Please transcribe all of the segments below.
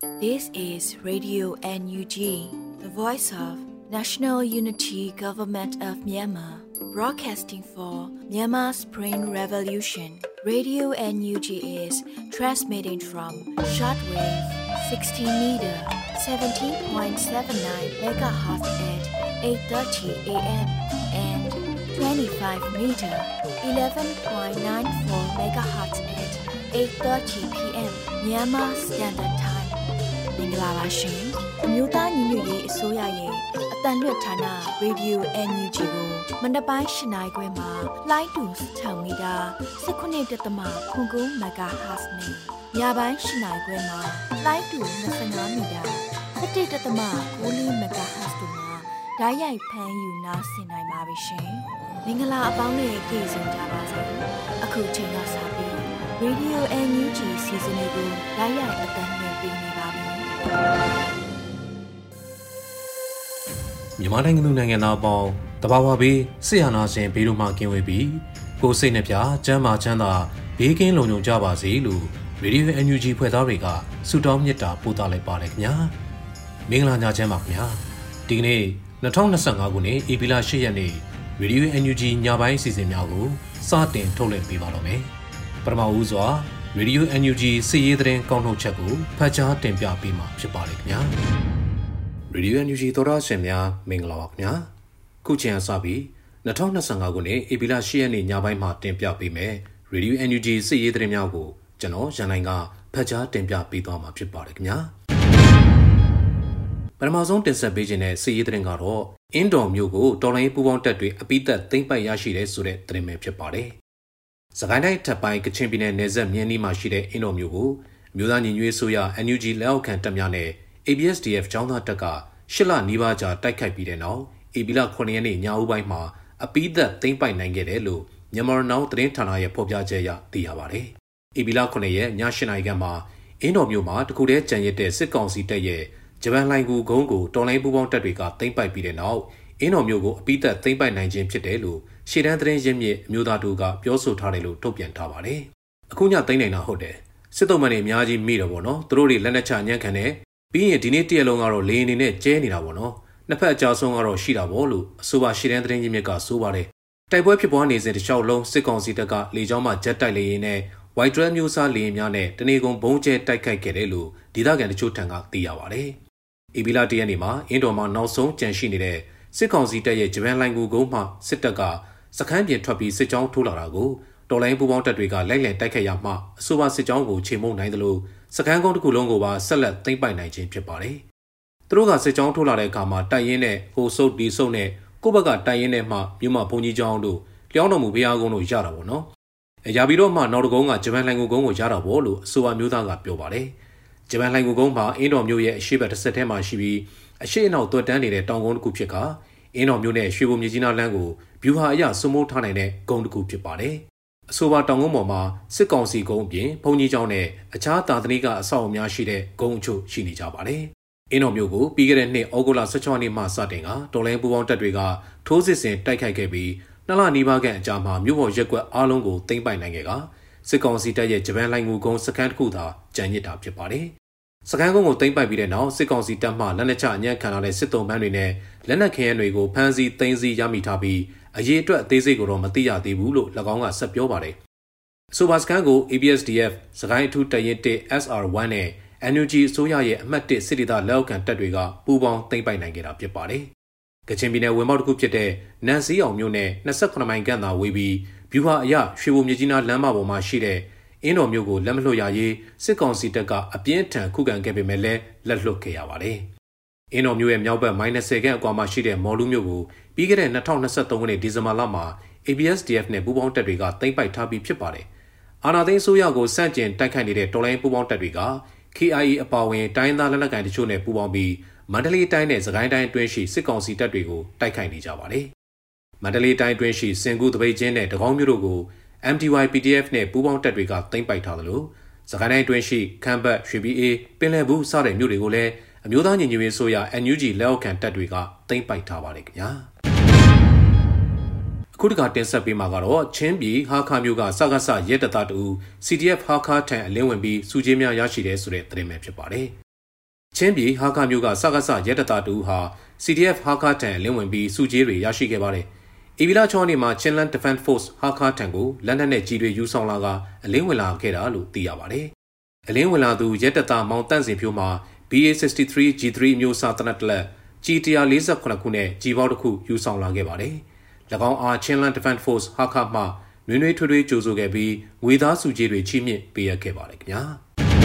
This is Radio NUG, the voice of National Unity Government of Myanmar, broadcasting for Myanmar's Spring Revolution. Radio NUG is transmitting from shortwave 16 meter, 17.79 megahertz at 8:30 a.m. and 25 meter, 11.94 megahertz at 8:30 p.m. Myanmar Standard Time. မင်္ဂလာပါရှင်အမျိုးသားညီညွတ်ရေးအစိုးရရဲ့အတန်လွတ်ဌာန Radio NUG ကိုမနက်ပိုင်း၈နာရီခွဲမှာလိုင်းတူ6မီတာ19.9 MHz နဲ့ညပိုင်း၈နာရီခွဲမှာလိုင်းတူ25မီတာ17.9 MHz တို့မှာဓာတ်ရိုက်ဖမ်းယူနားဆင်နိုင်ပါပြီရှင်မင်္ဂလာအပေါင်းနဲ့ကြိုဆိုကြပါစို့အခုချိန်ကစပြီး Radio NUG စီစဉ်လေးကိုဓာတ်ရိုက်အတန်လွှင့်ပေးနေပါပြီမြန်မာနိုင်ငံသူနိုင်ငံသားအပေါင်းတဘာဝဘေးစစ်အာဏာရှင်ဘေးတို့မှကင်းဝေးပြီးကိုယ်စိတ်နှပြကျန်းမာချမ်းသာဘေးကင်းလုံခြုံကြပါစေလို့ Radio NUG ဖွဲ့သားတွေကဆုတောင်းမေတ္တာပို့သလိုက်ပါတယ်ခင်ဗျာမင်္ဂလာညချမ်းပါခင်ဗျာဒီကနေ့2025ခုနှစ်ဧပြီလ10ရက်နေ့ Radio NUG ညပိုင်းအစီအစဉ်များကိုစတင်ထုတ်လွှင့်ပေးပါတော့မယ်ပထမဦးစွာRadio NUG စီရေးသတင်းကောက်နှုတ်ချက်ကိုဖတ်ကြားတင်ပြပေးမှာဖြစ်ပါတယ်ခင်ဗျာ Radio NUG သောရရှင်များမင်္ဂလာပါခင်ဗျာခုချိန်အစပြီး2025ခုနှစ်ဧပြီလ10ရက်နေ့ညပိုင်းမှာတင်ပြပေးမယ် Radio NUG စီရေးသတင်းများကိုကျွန်တော်ရန်နိုင်ကဖတ်ကြားတင်ပြပေးသွားမှာဖြစ်ပါတယ်ခင်ဗျာပထမဆုံးတင်ဆက်ပေးခြင်းတဲ့စီရေးသတင်းကတော့အင်းတော်မြို့ကိုတော်လိုင်းပူပေါင်းတပ်တွေအပိသက်သိမ်းပိုက်ရရှိတဲ့ဆိုတဲ့သတင်းပဲဖြစ်ပါတယ်စကိုင်းတိုင်းထပ်ပိုင်းကချင်ပြည်နယ်နယ်စပ်မြင်းနီးမှာရှိတဲ့အင်းတော်မြို့ကိုမြို့သားညီညွတ်ရေးဆိုရ NUG လက်အောက်ခံတပ်များနဲ့ ABSDF ကျောင်းသားတပ်က8လနီးပါးကြာတိုက်ခိုက်ပြီးတဲ့နောက်ဧပြီလ9ရက်နေ့ညဦးပိုင်းမှာအပိသက်သိမ်းပိုက်နိုင်ခဲ့တယ်လို့မြန်မာနောက်သတင်းဌာနရဲ့ဖော်ပြချက်အရသိရပါတယ်။ဧပြီလ9ရက်ည8နာရီခန့်မှာအင်းတော်မြို့မှာတခုတည်းကြံရစ်တဲ့စစ်ကောင်စီတပ်ရဲ့ဂျပန်လိုင်ကူကုန်းကိုတော်လိုင်းပူပေါင်းတပ်တွေကသိမ်းပိုက်ပြီးတဲ့နောက်အင်းတော်မြို့ကိုအပိသက်သိမ်းပိုက်နိုင်ခြင်းဖြစ်တယ်လို့ရှေ့တန်းသတင်းရင်းမြစ်အမျိုးသားတို့ကပြောဆိုထားတယ်လို့ထုတ်ပြန်ထားပါတယ်။အခုညသိမ်းနိုင်တာဟုတ်တယ်။စစ်တုံးမန်တွေအများကြီးမိတော့ဗောနော်။သူတို့တွေလက်နက်ချညံ့ခံတယ်။ပြီးရင်ဒီနေ့တရက်လုံးကတော့လေအနေနဲ့ကျဲနေတာဗောနော်။နှစ်ဖက်အကြဆုံးကတော့ရှိတာဗောလို့အဆိုပါရှေ့တန်းသတင်းရင်းမြစ်ကဆိုပါတယ်။တိုက်ပွဲဖြစ်ပွားနေစဉ်တစ်လျှောက်လုံးစစ်ကောင်စီတပ်ကလေကြောင်းမှဂျက်တိုက်လေယာဉ်နဲ့ White Dress မျိုးစားလေယာဉ်များနဲ့တနေကုန်ဘုံကျဲတိုက်ခိုက်ခဲ့တယ်လို့ဒေသခံတချို့ထံကသိရပါတယ်။ဧပြီလ1ရက်နေ့မှာအင်းတော်မှာနောက်ဆုံးကြန့်ရှိနေတဲ့စစ်ကောင်စီတပ်ရဲ့ဂျပန်လိုင်ကူကုန်းမှစစ်တပ်ကစခန်းပြင်ထွက်ပြီးစစ်ကြောင်းထိုးလာတာကိုတော်လိုင်းပူပေါင်းတပ်တွေကလိုက်လံတိုက်ခိုက်ရမှအဆိုပါစစ်ကြောင်းကိုချေမှုန်းနိုင်တယ်လို့စခန်းကုန်းတစ်ခုလုံးကိုပါဆက်လက်သိမ်းပိုက်နိုင်ခြင်းဖြစ်ပါတယ်။သူတို့ကစစ်ကြောင်းထိုးလာတဲ့အခါမှာတိုက်ရင်နဲ့ဟိုဆုပ်ဒီဆုပ်နဲ့ကိုယ့်ဘက်ကတိုက်ရင်နဲ့မှမြို့မှာဘုံကြီးကျောင်းတို့လျောင်းတော်မူဘုရားကုန်းတို့ရတာပေါ့နော်။ရပြီးတော့မှနောက်တကုန်းကဂျပန်လိုင်ကူကုန်းကိုရတာပေါ့လို့အဆိုပါမျိုးသားကပြောပါတယ်။ဂျပန်လိုင်ကူကုန်းမှာအင်းတော်မြို့ရဲ့အရှိတ်တစ်ဆက်ထဲမှာရှိပြီးအရှိတ်အနောက်သွက်တန်းနေတဲ့တောင်ကုန်းတစ်ခုဖြစ်ကအင်းတော်မြို့နဲ့ရွှေဘုံမြေကြီးနားလမ်းကိုဗျူဟာအရစုမိုးထားနိုင်တဲ့ကုန်းတစ်ခုဖြစ်ပါတယ်။အဆိုပါတောင်ကုန်းပေါ်မှာစစ်ကောင်စီကုန်းအပြင်ဘုံကြီးကျောင်းနဲ့အခြားသာသနိကအဆောက်အအုံများရှိတဲ့ကုန်းအချို့ရှိနေကြပါတယ်။အင်းတော်မြို့ကိုပြီးခဲ့တဲ့နှစ်ဩဂုတ်လ16ရက်နေ့မှစတင်ကတော်လိုင်းပူပေါင်းတပ်တွေကထိုးစစ်ဆင်တိုက်ခိုက်ခဲ့ပြီးနှစ်လနီးပါးခန့်အကြာမှာမြို့ပေါ်ရက်ကွက်အားလုံးကိုသိမ်းပိုက်နိုင်ခဲ့ကစစ်ကောင်စီတပ်ရဲ့ဂျပန်လိုင်ငူကုန်းစခန်းတစ်ခုသာကျန်ရစ်တာဖြစ်ပါတယ်။စခန်းကုန်းကိုသိမ်းပိုက်ပြီးတဲ့နောက်စစ်ကောင်စီတပ်မှလက်နက်ချအညံ့ခံလာတဲ့စစ်တုံးပန်းတွေနဲ့လက်နက်ခဲယမ်းတွေကိုဖမ်းဆီးသိမ်းဆည်းရမိထားပြီးအရေးအတွက်အသေးစိတ်ကိုတော့မသိရသေးဘူးလို့၎င်းကဆက်ပြောပါတယ်။အဆိုပါစခန်းကို ABSDF စကိုင်းအထူးတရင်1 SR1 နဲ့ NUG အစိုးရရဲ့အမှတ်1စစ်ဒေသလက်အောက်ခံတပ်တွေကပူးပေါင်းသိမ်းပိုက်နိုင်ခဲ့တာဖြစ်ပါတယ်။ကချင်ပြည်နယ်ဝင်ပေါက်တစ်ခုဖြစ်တဲ့နန်စီအောင်မြို့နဲ့28မိုင်ခန့်သာဝေးပြီးဗျူဟာအရရွှေဘုံမြေကြီးနားလမ်းမပေါ်မှာရှိတဲ့အင်းတော်မြို့ကိုလက်မလွတ်ရရေးစစ်ကောင်စီတပ်ကအပြင်းထန်ခုခံခဲ့ပေမဲ့လည်းလက်လွတ်ခဲ့ရပါတယ်။အင်းတော်မြို့ရဲ့မြောက်ဘက်-10ခန့်အကွာမှာရှိတဲ့မော်လူမြို့ကိုပြီးခဲ့တဲ့2023ခုနှစ်ဒီဇင်ဘာလမှာ ABSDF နဲ့ပူးပေါင်းတပ်တွေကသိမ်းပိုက်ထားပြီးဖြစ်ပါတယ်။အာဏာသိမ်းအစိုးရကိုစန့်ကျင်တိုက်ခိုက်နေတဲ့တော်လိုင်းပူးပေါင်းတပ်တွေက KIA အပါအဝင်တိုင်းသားလက်နက်ကိုင်တချို့နဲ့ပူးပေါင်းပြီးမန္တလေးတိုင်းနဲ့စကိုင်းတိုင်းအတွင်းရှိစစ်ကောင်စီတပ်တွေကိုတိုက်ခိုက်နေကြပါတယ်။မန္တလေးတိုင်းအတွင်းရှိစင်ကူတပိတ်ချင်းနဲ့တကောင်းမြို့တို့ကိုMDY PDF နဲ့ပူးပေါင်းတပ်တွေကသိမ်းပိုက်ထားသလိုစကိုင်းတိုင်းအတွင်းရှိခမ်းဘတ်ရွှေပြည်အေးပင်လယ်ဘူးစတဲ့မြို့တွေကိုလည်းအမျိုးသားညီညွတ်ရေးဆိုရ NUG လက်အောက်ခံတပ်တွေကသိမ်းပိုက်ထားပါတယ်ခင်ဗျာအခုတခါတင်ဆက်ပေးမှာကတော့ချင်းပြည်ဟာခါမြို့ကစကားဆရဲတပ်သားတူ CDF ဟာခါထံအလင်းဝင်ပြီးစုချင်းများရရှိတယ်ဆိုတဲ့သတင်းပဲဖြစ်ပါတယ်ချင်းပြည်ဟာခမျိုးကစကားစရဲတတာတူဟာ CDF ဟာခတန်လင်းဝင်ပြီးစုကြီးတွေရရှိခဲ့ပါတယ်။ဧပြီလ6ရက်နေ့မှာ Chinland Defense Force ဟာခတန်ကိုလက်နက်နဲ့ကြီးတွေယူဆောင်လာကအလင်းဝင်လာခဲ့တာလို့သိရပါတယ်။အလင်းဝင်လာသူရဲတတာမောင်တန့်စင်ဖြိုးမှာ BA63 G3 မျိုးစာတနက်တလက် G148 ခုနဲ့ကြီးပေါင်းတစ်ခုယူဆောင်လာခဲ့ပါတယ်။၎င်းအား Chinland Defense Force ဟာခမှနွေးနွေးထွေးထွေးကြိုဆိုခဲ့ပြီးငွေသားစုကြီးတွေချီးမြှင့်ပေးရခဲ့ပါတယ်ခင်ဗျာ။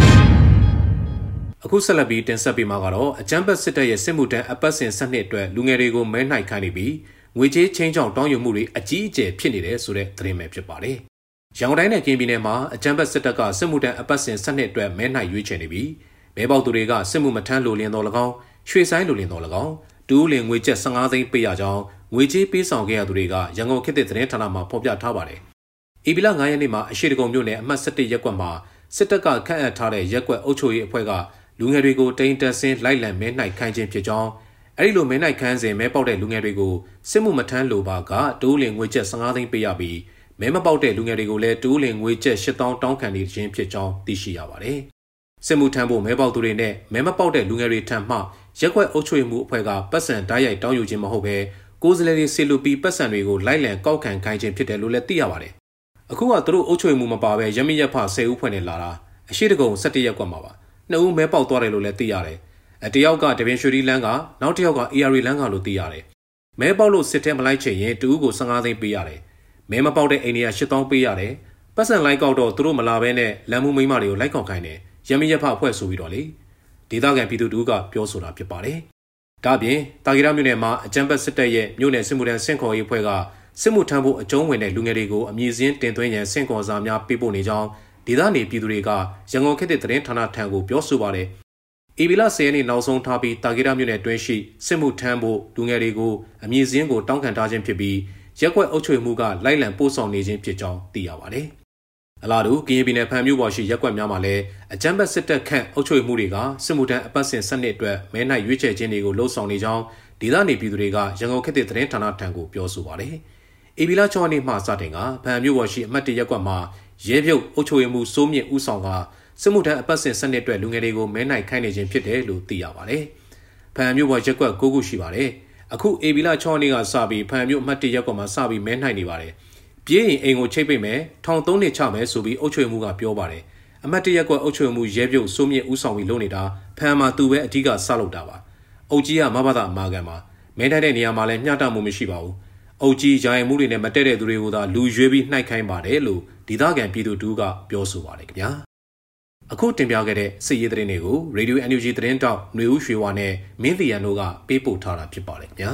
အခုဆက်လက်ပြီးတင်ဆက်ပေးမှာကတော့အကြမ်းဖက်စစ်တပ်ရဲ့စစ်မှုထမ်းအပတ်စဉ်စနစ်အတွက်လူငယ်တွေကိုမဲနှိုက်ခိုင်းနေပြီးငွေကြေးချင်းချောင်းတောင်းယူမှုတွေအကြီးအကျယ်ဖြစ်နေတယ်ဆိုတဲ့သတင်းပဲဖြစ်ပါတယ်။ရန်ကုန်တိုင်းနဲ့ကရင်ပြည်နယ်မှာအကြမ်းဖက်စစ်တပ်ကစစ်မှုထမ်းအပတ်စဉ်စနစ်အတွက်မဲနှိုက်ရွေးချယ်နေပြီးမဲပေါက်သူတွေကစစ်မှုမထမ်းလိုလင်းတော်၎င်းရွှေဆိုင်လိုလင်းတော်၎င်းတူးလင်ငွေကျပ်15သိန်းပေးရကြောင်းငွေကြေးပေးဆောင်ခဲ့ရသူတွေကရန်ကုန်ခေတ်သစ်သတင်းဌာနမှဖော်ပြထားပါတယ်။ဧပြီလ9ရက်နေ့မှာအရှိတကုံမြို့နယ်အမှတ်17ရပ်ကွက်မှာစစ်တပ်ကခန့်အပ်ထားတဲ့ရပ်ကွက်အုပ်ချုပ်ရေးအဖွဲ့ကလူငယ်တွေကိုတိန်တက်ဆင်းလိုက်လံမဲနှိုက်ခိုင်းခြင်းဖြစ်ကြောင်းအဲဒီလိုမဲနှိုက်ခိုင်းစဉ်မဲပေါက်တဲ့လူငယ်တွေကိုစစ်မှုမထမ်းလိုပါကတူးလင်ငွေကျပ်15သိန်းပေးရပြီးမဲမပေါက်တဲ့လူငယ်တွေကိုလည်းတူးလင်ငွေကျပ်8000တောင်းခံနေခြင်းဖြစ်ကြောင်းသိရှိရပါတယ်။စစ်မှုထမ်းဖို့မဲပေါက်သူတွေနဲ့မဲမပေါက်တဲ့လူငယ်တွေထံမှရက်ကွက်အုပ်ချုပ်မှုအဖွဲ့ကပတ်စံဓာတ်ရိုက်တောင်းယူခြင်းမဟုတ်ဘဲကိုယ်စားလှယ်တွေဆီလူပီပတ်စံတွေကိုလိုက်လံကောက်ခံခိုင်းခြင်းဖြစ်တယ်လို့လည်းသိရပါတယ်။အခုကသူတို့အုပ်ချုပ်မှုမပါဘဲရမရက်ဖ10ဦးဖွဲ့နေလာတာအရှိတကုံ17ရက်ကွက်မှာပါ။2ဦးမဲပေါက်သွားတယ်လို့လည်းသိရတယ်။တယောက်ကတပင်ရွှေရီလန်းကနောက်တစ်ယောက်က AR လန်းကလို့သိရတယ်။မဲပေါက်လို့စစ်ထဲမလိုက်ချင်ရင်2ဦးကို15သိန်းပေးရတယ်။မဲမပေါက်တဲ့အိန္ဒိယ8000ပေးရတယ်။ပတ်စံလိုက်ကောက်တော့သူတို့မလာဘဲနဲ့လမ်းမှုမိမတွေကိုလိုက်ကောက်ခိုင်းတယ်။ရမရက်ဖအဖွဲ့ဆိုပြီးတော့လေဒေသခံပြည်သူတို့ကပြောဆိုတာဖြစ်ပါတယ်။ဒါပြင်တာဂီရမြို့နယ်မှာအကြမ်းဖက်စစ်တပ်ရဲ့မြို့နယ်စစ်မှုထမ်းဆင့်ခေါ်ရေးအဖွဲ့ကစစ်မှုထမ်းဖို့အကျုံးဝင်တဲ့လူငယ်တွေကိုအမည်စင်းတင်သွင်းရန်ဆင့်ခေါ်စာများပေးပို့နေကြောင်းဒေသနေပြည်သူတွေကရန်ကုန်ခေတ်သစ်သတင်းဌာနထံကိုပြောဆိုပါတယ်။ ဧပြီလ10ရက်နေ့နောက်ဆုံးထားပြီးတာဂီရမြို့နယ်တွင်းရှိစစ်မှုထမ်းဖို့လူငယ်တွေကိုအမည်စင်းကိုတောင်းခံထားခြင်းဖြစ်ပြီးရက်ကွက်အုပ်ချုပ်မှုကလိုက်လံပို့ဆောင်နေခြင်းဖြစ်ကြောင်းသိရပါတယ်။အလားတူကရင်ပြည်နယ်ဖန်မြို့ပေါ်ရှိရက်ကွက်များမှာလည်းအကြမ်းဖက်စစ်တပ်ခန့်အုပ်ချုပ်မှုတွေကစစ်မှုထမ်းအပတ်စဉ်စနစ်အတွက်မဲနှိုက်ရွေးချယ်ခြင်းတွေကိုလှုံ့ဆော်နေကြောင်းဒေသနေပြည်သူတွေကရန်ကုန်ခေတ်သစ်သတင်းဌာနထံကိုပြောဆိုပါတယ်။ဧပြီလ6ရက်နေ့မှစတင်ကဖန်မြို့ပေါ်ရှိအမှတ်1ရက်ကွက်မှာရဲပြုတ်အုပ်ချုပ်မှုစိုးမြင့်ဦးဆောင်ကစစ်မှုထမ်းအပတ်စဉ်စနစ်အတွက်လူငယ်တွေကိုမဲနှိုက်ခိုင်းနေခြင်းဖြစ်တယ်လို့သိရပါတယ်။ဖန်မြို့ပေါ်ရက်ကွက်9ခုရှိပါတယ်။အခုဧပြီလ6ရက်နေ့ကစပြီးဖန်မြို့အမှတ်1ရက်ကွက်မှာစပြီးမဲနှိုက်နေပါတယ်။ပြေးရင်အိမ်ကိုချိတ်ပိတ်မယ်ထောင်3နှစ်ချမယ်ဆိုပြီးအုပ်ချုပ်မှုကပြောပါတယ်အမတ်တရက်ကွက်အုပ်ချုပ်မှုရဲပြုတ်စိုးမြင့်ဦးဆောင်ပြီးလုပ်နေတာဖန်မှာသူပဲအဓိကစလုပ်တာပါအုပ်ကြီးကမဘာသာအမာခံပါမဲထိုက်တဲ့နေရာမှာလည်းမျှတမှုမရှိပါဘူးအုပ်ကြီးယာယံမှုတွေနဲ့မတည့်တဲ့သူတွေကိုသာလူရွေးပြီးနှိုက်ခိုင်းပါတယ်လို့ဒေသခံပြည်သူတို့ကပြောဆိုပါတယ်ခင်ဗျာအခုတင်ပြခဲ့တဲ့စစ်ရေးသတင်းတွေကို Radio NUG သတင်းတောက်ຫນွေဦးရွှေဝါနဲ့မင်းတီရန်တို့ကပေးပို့ထားတာဖြစ်ပါတယ်ခင်ဗျာ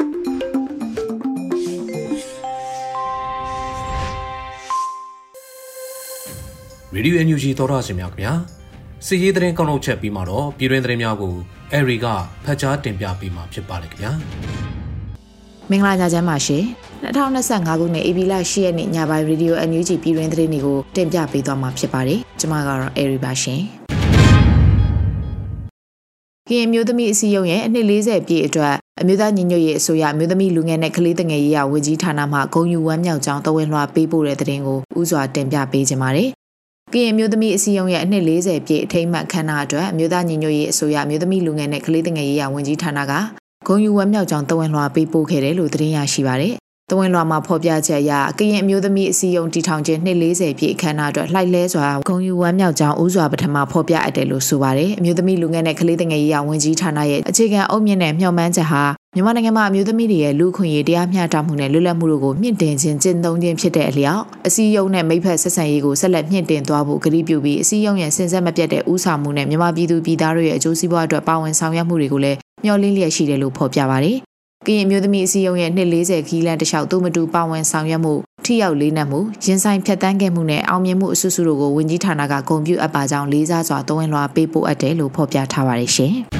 ရေဒီယို NUG သောတာရှင်များခင်ဗျာစစ်ရေးသတင်းကောက်နှုတ်ချက်ပြီးမှတော့ပြည်တွင်းသတင်းများကိုအဲရီကဖတ်ကြားတင်ပြပေးမှာဖြစ်ပါတယ်ခင်ဗျာမင်္ဂလာညချမ်းပါရှင်2025ခုနှစ်ဧပြီလ10ရက်နေ့ညပိုင်းရေဒီယို NUG ပြည်တွင်းသတင်းတွေကိုတင်ပြပေးသွားမှာဖြစ်ပါတယ်ကျွန်မကတော့အဲရီပါရှင်ကရင်မျိုးသမီးအစည်းအရုံးရဲ့အနှစ်40ပြည့်အတွက်အမျိုးသားညီညွတ်ရေးအစိုးရမျိုးသမီးလူငယ်နဲ့ကလေးငယ်ရေးရာဝန်ကြီးဌာနမှဂုဏ်ယူဝမ်းမြောက်ကြောင်းတဝင်းလွှာပေးပို့တဲ့သတင်းကိုဥစွာတင်ပြပေးကြပါမယ်ကရင်မျိုးသမီးအစည်းအရုံးရဲ့အနှစ်40ပြည့်အထိမ်းအမှတ်ခမ်းနားအတွက်အမျိုးသားညီညွတ်ရေးအစိုးရမျိုးသမီးလူငယ်နဲ့ကလေးငယ်ရေးရာဝန်ကြီးဌာနကဂုဏ်ယူဝမ်းမြောက်ကြောင်းတဝင်းလွှာပေးပို့ခဲ့တယ်လို့သတင်းရရှိပါတယ်။တဝင်းလွှာမှာဖော်ပြချက်အရကရင်အမျိုးသမီးအစည်းအရုံးတည်ထောင်ခြင်းနှစ်40ပြည့်အခမ်းအနားအတွက်လှိုက်လဲစွာဂုဏ်ယူဝမ်းမြောက်ကြောင်းဥစွာပထမဖော်ပြအပ်တယ်လို့ဆိုပါတယ်။အမျိုးသမီးလူငယ်နဲ့ကလေးငယ်ရေးရာဝန်ကြီးဌာနရဲ့အခြေခံအုတ်မြင့်တဲ့မျှော်မှန်းချက်ဟာမြန်မာနိုင်ငံမှာအမျိုးသမီးတွေရဲ့လူခွင့်ရေးတရားမျှတမှုနဲ့လွတ်လပ်မှုတို့ကိုမြင့်တင်ခြင်းကျင့်သုံးခြင်းဖြစ်တဲ့အလျောက်အစည်းအရုံးနဲ့မိဖက်ဆက်ဆံရေးကိုဆက်လက်မြင့်တင်သွားဖို့ကတိပြုပြီးအစည်းအရုံးရဲ့စင်ဆက်မပြတ်တဲ့ဥဆောင်မှုနဲ့မြန်မာပြည်သူပြည်သားတို့ရဲ့အကျိုးစီးပွားအတွက်ပါဝင်ဆောင်ရွက်မှုတွေကိုလည်းမျှော်လင့်လျက်ရှိတယ်လို့ဖော်ပြပါတယ်။ကရင်မျိုးသမီးအစည်းအရုံးရဲ့နှစ်40ခီးလန်းတစ်လျှောက်သို့မတူပါဝင်ဆောင်ရွက်မှုထိရောက်လေးနက်မှုရင်ဆိုင်ဖြတ်တန်းခဲ့မှုနဲ့အောင်မြင်မှုအစုစုတို့ကိုဝန်ကြီးဌာနကဂုဏ်ပြုအပ်ပါကြောင်းလေးစားစွာတဝင်းလွှာပေးပို့အပ်တယ်လို့ဖော်ပြထားပါတယ်ရှင်။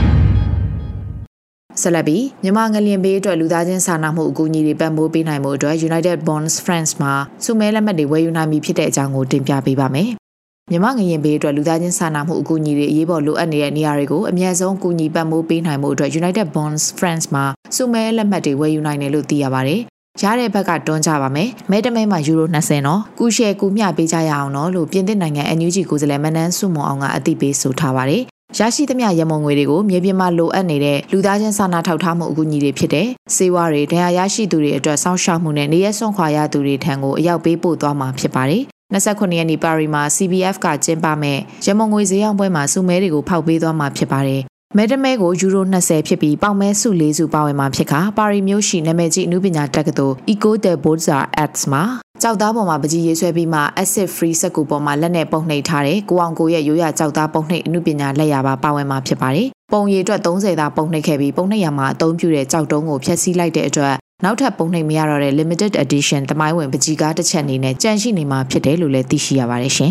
ဆက်လက်ပြီးမြန်မာငလျင်ဘေးအတွက်လူသားချင်းစာနာမှုအကူအညီတွေပံ့ပိုးပေးနိုင်မှုအတွက် United Bonds France မှာစုမဲလက်မှတ်တွေဝယ်ယူနိုင်ပြီဖြစ်တဲ့အကြောင်းကိုတင်ပြပေးပါမယ်။မြန်မာငလျင်ဘေးအတွက်လူသားချင်းစာနာမှုအကူအညီတွေအရေးပေါ်လိုအပ်နေတဲ့နေရာတွေကိုအမြဲဆုံးအကူအညီပံ့ပိုးပေးနိုင်မှုအတွက် United Bonds France မှာစုမဲလက်မှတ်တွေဝယ်ယူနိုင်တယ်လို့သိရပါတယ်။ရတဲ့ဘက်ကတွန်းကြပါမယ်။မဲတမဲမှာယူရို20နော်။ကူရှယ်ကူမျှပေးကြရအောင်နော်လို့ပြင်သစ်နိုင်ငံ NUG ကိုယ်စားလှယ်မနန်းစုမွန်အောင်ကအသိပေးဆိုထားပါတယ်ရရှိသမျှရမုံငွေတွေကိုမြေပြင်မှာလိုအပ်နေတဲ့လူသားချင်းစာနာထောက်ထားမှုအကူအညီတွေဖြစ်တဲ့စေဝါတွေဒဏ်ရာရရှိသူတွေအတွက်စောင့်ရှောက်မှုနဲ့နေရစွန့်ခွာရသူတွေထံကိုအရောက်ပေးပို့သွားမှာဖြစ်ပါတယ်29ရက်နေ့ပါရီမှာ CBF ကကျင်းပမဲ့ရမုံငွေဈေးရောင်းပွဲမှာစုမဲတွေကိုဖောက်ပေးသွားမှာဖြစ်ပါတယ်မဲတမဲကိုယူရို20ဖြစ်ပြီးပေါင်မဲစု4စုပါဝင်မှာဖြစ်ခါပါရီမြို့ရှိနာမည်ကြီးအနုပညာတက္ကသိုလ် Eco de Beaux Arts မှာကြောက်သားပေါ်မှာပကြီးရေးဆွဲပြီးမှ acid free စက်ကူပေါ်မှာလက်နဲ့ပုံနှိပ်ထားတဲ့ကိုအောင်ကိုရဲ့ရိုးရကြောက်သားပုံနှိပ်အနုပညာလက်ရာပါဝင်မှာဖြစ်ပါတယ်ပုံရည်အတွက်30သာပုံနှိပ်ခဲ့ပြီးပုံနှိပ်ရမှာအသုံးပြုတဲ့ကြောက်တုံးကိုဖျက်ဆီးလိုက်တဲ့အတွက်နောက်ထပ်ပုံနှိပ်မရတော့တဲ့ limited edition သမိုင်းဝင်ပကြီးကားတစ်ချက်အနေနဲ့ကြန့်ရှိနေမှာဖြစ်တယ်လို့လည်းသိရှိရပါတယ်ရှင်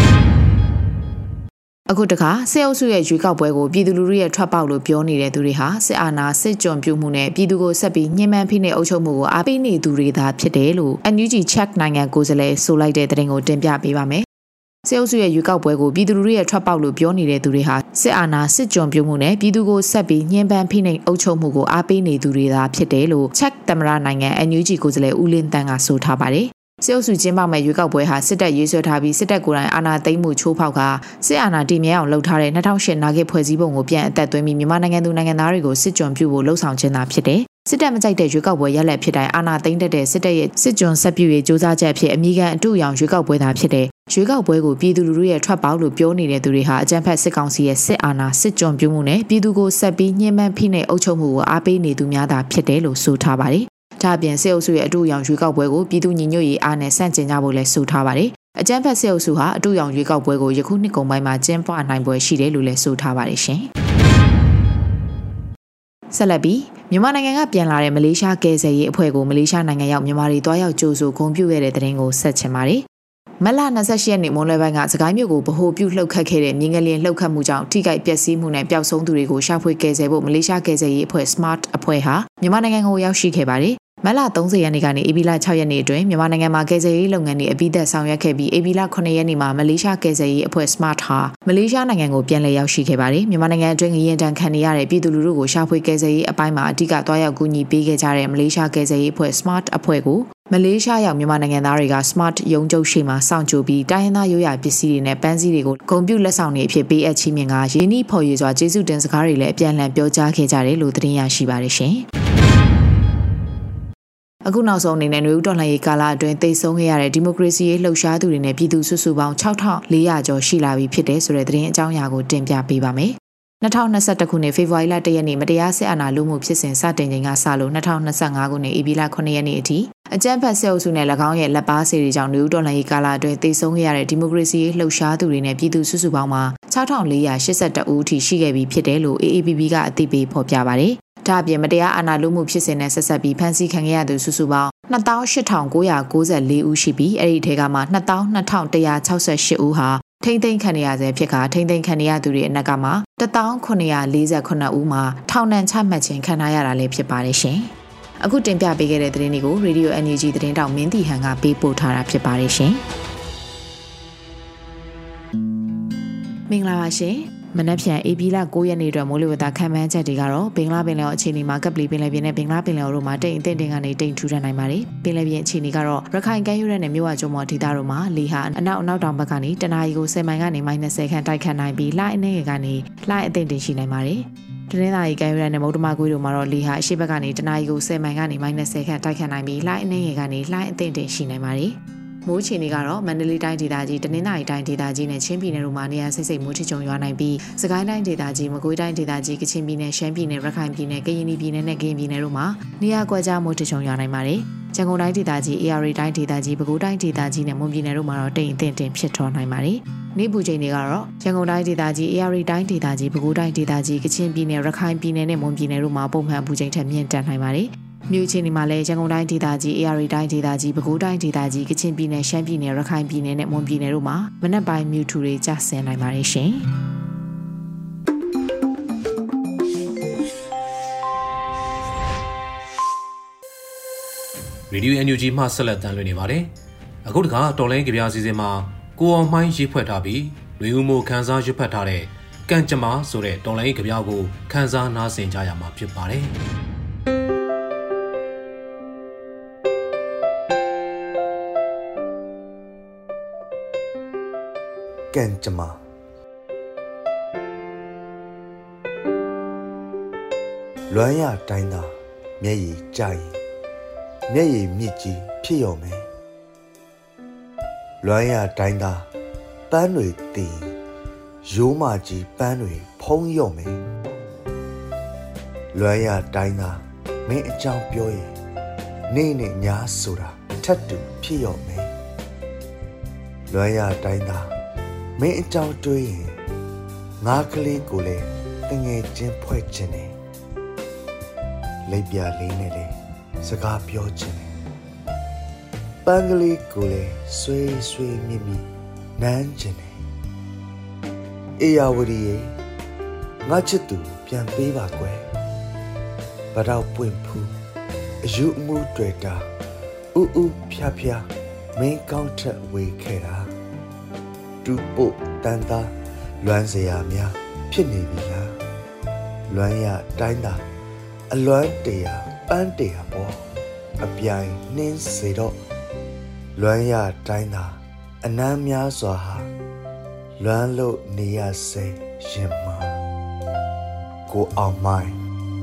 အခုတခါစစ်အုပ်စုရဲ့ရွေးကောက်ပွဲကိုပြည်သူလူထုရဲ့ထွက်ပေါက်လို့ပြောနေတဲ့သူတွေဟာစစ်အာဏာစစ်ကြုံပြုမှုနဲ့ပြည်သူကိုဆက်ပြီးညှဉ်းပန်းဖိနှိပ်အုပ်ချုပ်မှုကိုအားပေးနေသူတွေသာဖြစ်တယ်လို့ NUG Check နိုင်ငံကိုယ်စားလှယ်ဆိုလိုက်တဲ့သတင်းကိုတင်ပြပေးပါမယ်။စစ်အုပ်စုရဲ့ရွေးကောက်ပွဲကိုပြည်သူလူထုရဲ့ထွက်ပေါက်လို့ပြောနေတဲ့သူတွေဟာစစ်အာဏာစစ်ကြုံပြုမှုနဲ့ပြည်သူကိုဆက်ပြီးညှဉ်းပန်းဖိနှိပ်အုပ်ချုပ်မှုကိုအားပေးနေသူတွေသာဖြစ်တယ်လို့ Check သမ္မတနိုင်ငံ NUG ကိုယ်စားလှယ်ဦးလင်းတန်းကဆိုထားပါတယ်စစ်အုပ်စုကျင်းပမဲ့ရွေးကောက်ပွဲဟာစစ်တပ်ရေးဆွဲထားပြီးစစ်တပ်ကိုယ်တိုင်အာဏာသိမ်းမှုချိုးဖောက်ကစစ်အာဏာတည်မြဲအောင်လုပ်ထားတဲ့2008နာဂစ်ဖွဲ့စည်းပုံကိုပြန်အသက်သွင်းပြီးမြန်မာနိုင်ငံသူနိုင်ငံသားတွေကိုစစ်ကြုံပြုဖို့လှုံ့ဆော်ခြင်းသာဖြစ်တယ်။စစ်တပ်မကြိုက်တဲ့ရွေးကောက်ပွဲရလဒ်ဖြစ်တိုင်းအာဏာသိမ်းတဲ့စစ်တပ်ရဲ့စစ်ကြုံဆက်ပြုရေးစ조사ချက်ဖြစ်အမိခံအတူရောင်ရွေးကောက်ပွဲသာဖြစ်တယ်။ရွေးကောက်ပွဲကိုပြည်သူလူထုရဲ့ထွက်ပေါက်လို့ပြောနေတဲ့သူတွေဟာအကြမ်းဖက်စစ်ကောင်စီရဲ့စစ်အာဏာစစ်ကြုံပြုမှုနဲ့ပြည်သူကိုဆက်ပြီးညှဉ်းပန်းဖိနှိပ်အုပ်ချုပ်မှုကိုအားပေးနေသူများသာဖြစ်တယ်လို့ဆိုထားပါတယ်။ဒါ့အပြင်စစ်အုပ်စုရဲ့အတူရောင်ရွေးကောက်ပွဲကိုပြည်သူညီညွတ်ရေးအားနဲ့ဆန့်ကျင်ကြဖို့လည်းဆိုထားပါတယ်။အကြမ်းဖက်စစ်အုပ်စုဟာအတူရောင်ရွေးကောက်ပွဲကိုယခုနှစ်ကုန်ပိုင်းမှာကျင်းပနိုင်ပွဲရှိတယ်လို့လည်းဆိုထားပါတယ်ရှင်။ဆက်လက်ပြီးမြန်မာနိုင်ငံကပြန်လာတဲ့မလေးရှားကယ်ဆယ်ရေးအဖွဲ့ကိုမလေးရှားနိုင်ငံရောက်မြန်မာတွေတွားရောက်ကြိုဆိုဂုဏ်ပြုခဲ့တဲ့တဲ့တင်ကိုဆက်ချင်ပါတယ်။မလ28ရက်နေ့မွန်းလွဲပိုင်းကစကိုင်းမြို့ကိုဗဟိုပြုလှုပ်ခတ်ခဲ့တဲ့မြင်းကလင်းလှုပ်ခတ်မှုကြောင့်ထိခိုက်ပျက်စီးမှုနဲ့ပျောက်ဆုံးသူတွေကိုရှာဖွေကယ်ဆယ်ဖို့မလေးရှားကယ်ဆယ်ရေးအဖွဲ့ Smart အဖွဲ့ဟာမြန်မာနိုင်ငံကိုရောက်ရှိခဲ့ပါတယ်။မလ30ရက်နေ့ကနေဧပြီလ6ရက်နေ့အတွင်းမြန်မာနိုင်ငံမှာကယ်ဆယ်ရေးလုပ်ငန်းတွေအပြီးသက်ဆောင်ရွက်ခဲ့ပြီးဧပြီလ9ရက်နေ့မှာမလေးရှားကယ်ဆယ်ရေးအဖွဲ့ Smart ဟာမလေးရှားနိုင်ငံကိုပြန်လည်ရောက်ရှိခဲ့ပါတယ်မြန်မာနိုင်ငံအတွင်းငရင်တန်ခံနေရတဲ့ပြည်သူလူထုကိုရှာဖွေကယ်ဆယ်ရေးအပိုင်းမှာအဓိကတွားရောက်ကူညီပေးခဲ့ကြတဲ့မလေးရှားကယ်ဆယ်ရေးအဖွဲ့ Smart အဖွဲ့ကိုမလေးရှားရောက်မြန်မာနိုင်ငံသားတွေက Smart ရုံးချုပ်ရှိမှစောင့်ကြိုပြီးတိုင်းရင်းသားရိုးရာပစ္စည်းတွေနဲ့ပန်းစည်းတွေကိုဂုဏ်ပြုလက်ဆောင်တွေအဖြစ်ပေးအပ်ချီးမြှင့်ကရင်းနှီးဖော်ရွေစွာကျေးဇူးတင်စကားတွေလည်းအပြန်အလှန်ပြောကြားခဲ့ကြတယ်လို့သတင်းရရှိပါတယ်ရှင်အခုနောက်ဆုံးအနေနဲ့နွေဦးတော်လှန်ရေးကာလအတွင်းတိတ်ဆုံးခဲ့ရတဲ့ဒီမိုကရေစီရေးလှုပ်ရှားသူတွေနဲ့ပြည်သူစုစုပေါင်း6400ကျော်ရှိလာပြီဖြစ်တဲ့ဆိုတဲ့သတင်းအကြောင်းအရာကိုတင်ပြပေးပါမယ်။2021ခုနှစ်ဖေဖော်ဝါရီလ1ရက်နေ့မတရားစစ်အာဏာလုမှုဖြစ်စဉ်စတင်ချိန်ကစလို့2025ခုနှစ်ဧပြီလ9ရက်နေ့အထိအကြမ်းဖက်စစ်အုပ်စုနဲ့၎င်းရဲ့လက်ပါစေတွေကြောင့်နွေဦးတော်လှန်ရေးကာလအတွင်းတိတ်ဆုံးခဲ့ရတဲ့ဒီမိုကရေစီရေးလှုပ်ရှားသူတွေနဲ့ပြည်သူစုစုပေါင်းမှာ6482ဦးထိရှိခဲ့ပြီဖြစ်တယ်လို့ AAPP ကအသိပေးဖော်ပြပါတယ်။ဒါ့အပြင်မတရားအာဏာလုမှုဖြစ်စဉ်နဲ့ဆက်ဆက်ပြီးဖမ်းဆီးခံခဲ့ရသူစုစုပေါင်း28994ဦးရှိပြီးအဲ့ဒီထဲကမှ22168ဦးဟာထိမ့်သိမ်းခံရဆဲဖြစ်ကထိမ့်သိမ်းခံရသူတွေအနက်ကမှ1948ဦးမှာထောင်ဒဏ်ချမှတ်ခြင်းခံရတာလည်းဖြစ်ပါတယ်ရှင်။အခုတင်ပြပေးခဲ့တဲ့သတင်းတွေကို Radio NUG သတင်းတောက်မင်းတီဟန်ကပေးပို့ထားတာဖြစ်ပါတယ်ရှင်။မင်္ဂလာပါရှင်။မနက်ဖြန်ဧပြီလ9ရက်နေ့အတွက်မိုးလေဝသခန့်မှန်းချက်တွေကတော့ဘင်္ဂလားပင်လယ်အခြေအနေမှာကပ်ပလီပင်လယ်ပြင်နဲ့ဘင်္ဂလားပင်လယ်တို့မှာတိမ်အထင်ကနေတိမ်ထူထပ်နိုင်ပါတယ်။ပင်လယ်ပြင်အခြေအနေကတော့ရခိုင်ကမ်းရိုးတန်းနဲ့မြဝကျွန်းပေါ်ဒေသတို့မှာလေဟာအနောက်တောင်ဘက်ကနေတနအီကို10မိုင်ကနေ-10ခန့်တိုက်ခတ်နိုင်ပြီးလှိုင်းအနှဲငယ်ကနေလှိုင်းအထင်တင်ရှိနိုင်ပါတယ်။တနင်္သာရီကမ်းရိုးတန်းနဲ့မုတ်တမကွေးတို့မှာတော့လေဟာအရှေ့ဘက်ကနေတနအီကို10မိုင်ကနေ-10ခန့်တိုက်ခတ်နိုင်ပြီးလှိုင်းအနှဲငယ်ကနေလှိုင်းအထင်တင်ရှိနိုင်ပါတယ်။မိုးချီနေကတော့မန္တလေးတိုင်းဒေသကြီးတနင်္သာရီတိုင်းဒေသကြီးနဲ့ချင်းပြည်နယ်တို့မှာနေရာစိတ်စိတ်မိုးထစ်ချုံရွာနိုင်ပြီးစကိုင်းတိုင်းဒေသကြီးမကွေးတိုင်းဒေသကြီးကချင်ပြည်နယ်ရှမ်းပြည်နယ်ရခိုင်ပြည်နယ်ကရင်ပြည်နယ်နဲ့ကရင်ပြည်နယ်တို့မှာနေရာကွက်ကြားမိုးထစ်ချုံရွာနိုင်ပါတယ်။ရန်ကုန်တိုင်းဒေသကြီး AR တိုင်းဒေသကြီးပဲခူးတိုင်းဒေသကြီးနဲ့မွန်ပြည်နယ်တို့မှာတော့တိမ်အထင်တင်ဖြစ်ထွန်းနိုင်ပါတယ်။နေ့ပူချိန်တွေကတော့ရန်ကုန်တိုင်းဒေသကြီး AR တိုင်းဒေသကြီးပဲခူးတိုင်းဒေသကြီးကချင်ပြည်နယ်ရခိုင်ပြည်နယ်နဲ့မွန်ပြည်နယ်တို့မှာပုံမှန်ပူချိန်ထက်မြင့်တက်နိုင်ပါတယ်။မြို့ချင်းဒီမှာလည်းရန်ကုန်တိုင်းဒေသကြီး AR တိုင်းဒေသကြီးပဲခူးတိုင်းဒေသကြီးကချင်ပြည်နယ်ရှမ်းပြည်နယ်ရခိုင်ပြည်နယ်နဲ့မွန်ပြည်နယ်တို့မှာမနက်ပိုင်းမြို့ထူတွေကျဆင်းနိုင်ပါတယ်ရှင်။ Radio NUG မှဆက်လက်တမ်းလွှင့်နေပါတယ်။အခုတခါတော်လိုင်းကြပြအစီအစဉ်မှာကိုအောင်မှိုင်းရေးဖွဲ့ထားပြီးလူဦးမိုခန်းစားရွတ်ဖတ်ထားတဲ့ကံကြမ္မာဆိုတဲ့တော်လိုင်းကြပြကိုခန်းစားနားဆင်ကြရမှာဖြစ်ပါတယ်။ကံကြမ္မာလွမ်းရတိုင်းသာမျက်ရည်ကျရင်မျက်ရည်မြစ်ကြီးဖြစ်ရောမယ်လွမ်းရတိုင်းသာပန်းတွေတင်ရိုးမကြီးပန်းတွေဖုံးရောမယ်လွမ်းရတိုင်းသာမင်းအကြောင်းပြောရင်နေ့နဲ့ညဆိုတာထပ်တူဖြစ်ရောမယ်လွမ်းရတိုင်းသာမင်းအကြောင်းတွေးရင်ငါကလေးကိုလည်းတငယ်ချင်းဖွဲ့ခြင်းနဲ့လက်ပြလေးနဲ့လည်းစကားပြောခြင်းနဲ့ပန်းကလေးကိုလည်းဆွေးဆွေးမြင့်မြင့်နမ်းခြင်းနဲ့အေယာဝတီရဲ့ငါချစ်သူပြန်ပေးပါကွယ်ဗတော့ပွင့်ဖူးအယူအမှုတွေ့တာဥဥဖြားဖြားမင်းကောင်းထက်ဝေခဲ့တာတူပို့တန်သားလွမ်းစရာများဖြစ်နေပြီလားလွမ်းရတိုင်းသာအလွမ်းတရာပန်းတရာပေါ့အပြိုင်နှင်းစေတော့လွမ်းရတိုင်းသာအနမ်းများစွာဟာလွမ်းလို့နေရစေရင်မကိုအောင်မိုင်း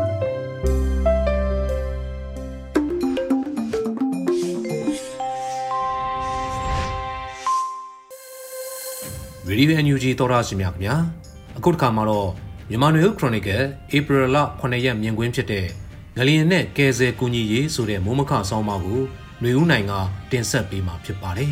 ရေဒီယို NUG သောတာရှင်များခင်ဗျာအခုတစ်ခါမှာတော့မြန်မာနွေဦးခရိုနီကယ်ဧပြီလ9ရက်မြင်ကွင်းဖြစ်တဲ့ငလျင်နဲ့ကယ်ဆယ်ကူညီရေးဆိုတဲ့မိုးမခဆောင်းပါးကိုຫນွေဦးနိုင်ကတင်ဆက်ပေးမှာဖြစ်ပါတယ်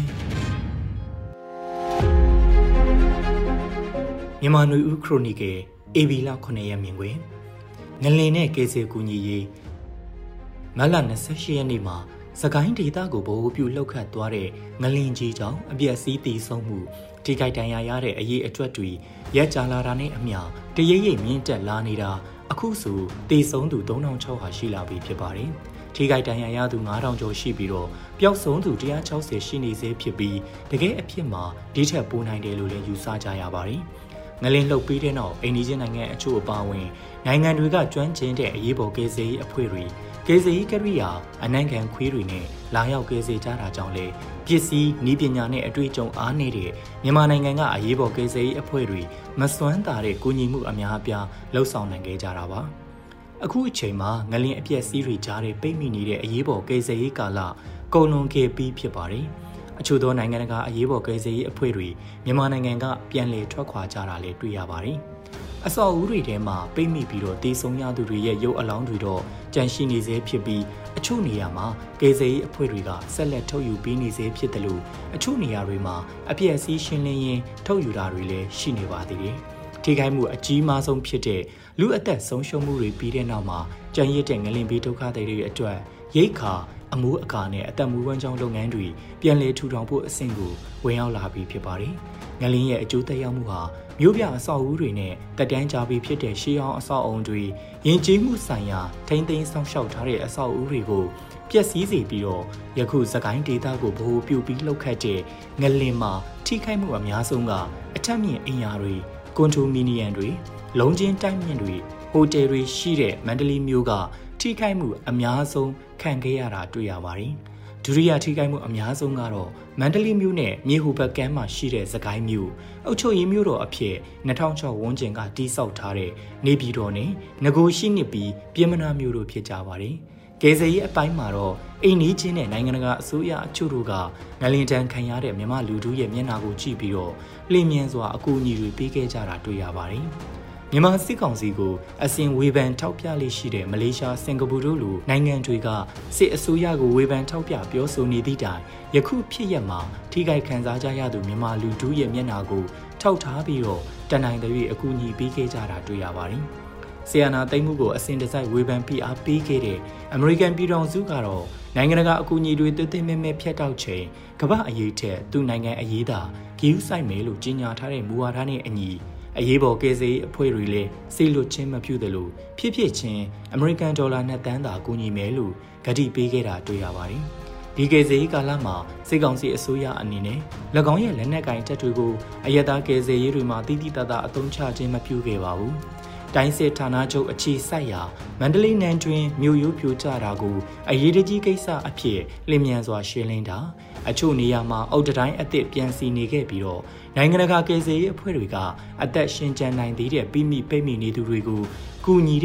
မြန်မာနွေဦးခရိုနီကယ်ဧပြီလ9ရက်မြင်ကွင်းငလျင်နဲ့ကယ်ဆယ်ကူညီရေးမတ်လ28ရက်နေ့မှာစကိုင်းဒေသကိုဗဟိုပြုလှုပ်ခတ်သွားတဲ့ငလျင်ကြီးကြောင့်အပျက်စီးတည်ဆုံးမှုထိခိုက်ဒဏ်ရာရတဲ့အရေးအတွက်တွေရက်ကြာလာတာနဲ့အမျှတရိပ်ရိပ်မြင့်တက်လာနေတာအခုဆိုတည်ဆုံးသူ3600ရှိလာပြီဖြစ်ပါတယ်။ထိခိုက်ဒဏ်ရာရသူ9000ကျော်ရှိပြီးတော့ပျောက်ဆုံးသူ160ရှိနေသေးဖြစ်ပြီးတကယ်အဖြစ်မှာဒီထက်ပိုနိုင်တယ်လို့လည်းယူဆကြရပါတယ်။ငလျင်လှုပ်ပြီးတဲ့နောက်အိန္ဒိယနိုင်ငံအချို့အပါအဝင်နိုင်ငံတွေကကျွမ်းကျင်တဲ့အရေးပေါ်ကယ်ဆယ်ရေးအဖွဲ့တွေကယ်ဆယ်ရေးကရိယာအနံ့ခံခွေးတွေနဲ့လာရောက်ကယ်ဆယ်ကြတာကြောင့်လေပစ္စည်းနည်းပညာနဲ့အတွေ့အကြုံအားနည်းတဲ့မြန်မာနိုင်ငံကအရေးပေါ်ကယ်ဆယ်ရေးအဖွဲ့တွေမစွမ်းသာတဲ့ကူညီမှုအများအပြားလှုပ်ဆောင်နိုင်ခဲ့ကြတာပါအခုအချိန်မှာငလျင်အပျက်စီးတွေကြားတဲ့ပိတ်မိနေတဲ့အရေးပေါ်ကယ်ဆယ်ရေးကာလကုန်လွန်ခဲ့ပြီးဖြစ်ပါတယ်အချို့သောနိုင်ငံကအရေးပေါ်ကယ်ဆယ်ရေးအဖွဲ့တွေမြန်မာနိုင်ငံကပြန်လည်ထွက်ခွာကြတာလည်းတွေ့ရပါတယ်အစော်ဦးတွေထဲမှာပိတ်မိပြီးတော့တည်ဆုံရသူတွေရဲ့ရုပ်အလောင်းတွေတော့ကြန့်ရှိနေစေဖြစ်ပြီးအချို့နေရာမှာကယ်ဆယ်ရေးအဖွဲ့တွေကဆက်လက်ထုတ်ယူပေးနေစေဖြစ်တယ်လို့အချို့နေရာတွေမှာအပြည့်အစည်ရှင်းလင်းရင်းထုတ်ယူတာတွေလည်းရှိနေပါသေးတယ်။ထိခိုက်မှုအကြီးမားဆုံးဖြစ်တဲ့လူအသက်ဆုံးရှုံးမှုတွေပြီးတဲ့နောက်မှာကြံရစ်တဲ့ငလျင်ဘေးဒုက္ခတွေအတွက်ရိတ်ခါအမှုအကာနဲ့အသက်မွေးဝမ်းကြောင်းလုပ်ငန်းတွေပြန်လည်ထူထောင်ဖို့အဆင့်ကိုဝင်ရောက်လာပြီးဖြစ်ပါတယ်။ငလျင်ရဲ့အကျိုးသက်ရောက်မှုဟာမြို့ပြအဆောက်အဦတွေနဲ့တက်တန်းကြပြီးဖြစ်တဲ့ရှေးဟောင်းအဆောက်အုံတွေယဉ်ကျေးမှုဆိုင်ရာထိန်းသိမ်းဆောင်ရှောက်ထားတဲ့အဆောက်အဦတွေကိုပျက်စီးစေပြီးတော့ယခုစကိုင်းဒေသကိုဗဟိုပြုပြီးလှုပ်ခတ်တဲ့ငလျင်မှာထိခိုက်မှုအများဆုံးကအထက်မြင့်အင်ယာတွေကွန်ဒိုမီနီယံတွေလုံးချင်းတိုက်မြင့်တွေဟိုတယ်တွေရှိတဲ့မန္တလေးမြို့ကထိခိုက်မှုအများဆုံးခံခဲ့ရတာတွေ့ရပါတယ်ဒုတိယထိခိုက်မှုအများဆုံးကတော့မန္တလေးမြို့နဲ့မြေဟိုဘက်ကမ်းမှာရှိတဲ့စကိုင်းမြို့အုတ်ချုပ်ရင်းမြို့တော်အဖြစ်2006ဝန်းကျင်ကတိစောက်ထားတဲ့နေပြည်တော်နဲ့ငကိုရှိနစ်ပြီးပြင်မနာမြို့တို့ဖြစ်ကြပါတယ်။ကယ်ဆယ်ရေးအပိုင်းမှာတော့အိမ်နီးချင်းနဲ့နိုင်ငံတကာအစိုးရအချို့တို့ကငလျင်တန်းခံရတဲ့မြန်မာလူထုရဲ့မျက်နှာကိုကြည့်ပြီးတော့လျင်မြန်စွာအကူအညီတွေပေးခဲ့ကြတာတွေ့ရပါတယ်။မြန်မာစစ်ကောင်စီကိုအစဉ်ဝေဖန်ထောက်ပြလေးရှိတဲ့မလေးရှားစင်ကာပူတို့လိုနိုင်ငံတွေကစစ်အစိုးရကိုဝေဖန်ထောက်ပြပြောဆိုနေသည့်တိုင်ယခုဖြစ်ရမှာထိခိုက်ခံစားကြရသူမြန်မာလူထုရဲ့မျက်နှာကိုထောက်ထားပြီးတော့တနိုင်တဲ့၍အကူအညီပေးခဲ့ကြတာတွေ့ရပါတယ်။ဆီယနာသိမ်းမှုကိုအစဉ်တစိုက်ဝေဖန်ဖိအားပေးခဲ့တဲ့အမေရိကန်ပြည်ထောင်စုကတော့နိုင်ငံတကာအကူအညီတွေတွင်မဲဖျက်တောက်ချိန်ကမ္ဘာအရေးထက်သူ့နိုင်ငံအရေးသာဂရုစိုက်မယ်လို့ကြေညာထားတဲ့မူဝါဒနဲ့အညီအရေးပေါ်ကယ်ဆယ်ရေးအဖွဲ့တွေလည်းစိတ်လွတ်ချင်းမပြုသလိုဖြစ်ဖြစ်ချင်းအမေရိကန်ဒေါ်လာ2 သန်းသာကူညီမယ်လို့ကတိပေးခဲ့တာတွေ့ရပါတယ်။ဒီကယ်ဆယ်ရေးကာလမှာစစ်ကောင်စီအစိုးရအနေနဲ့၎င်းရဲ့လက်နက်ကင်တပ်တွေကိုအယက်သားကယ်ဆယ်ရေးတွေမှာတိတိတတ်အသုံးချခြင်းမပြုခဲ့ပါဘူး။တိုင်းစစ်ဌာနချုပ်အခြေစိုက်ရာမန္တလေးနယ်တွင်မြို့ရိုးပြိုကျတာကိုအရေးတကြီးကိစ္စအဖြစ်လျင်မြန်စွာရှင်းလင်းတာအချို့နေရာမှာအုတ်တိုင်းအသစ်ပြန်စီနေခဲ့ပြီးတော့နိုင်ငံတကာကယ်ဆယ်ရေးအဖွဲ့တွေကအသက်ရှင်ကျန်နိုင်သေးတဲ့ပြီးမိပိတ်မိနေသူတွေကိုကူညီတဲ့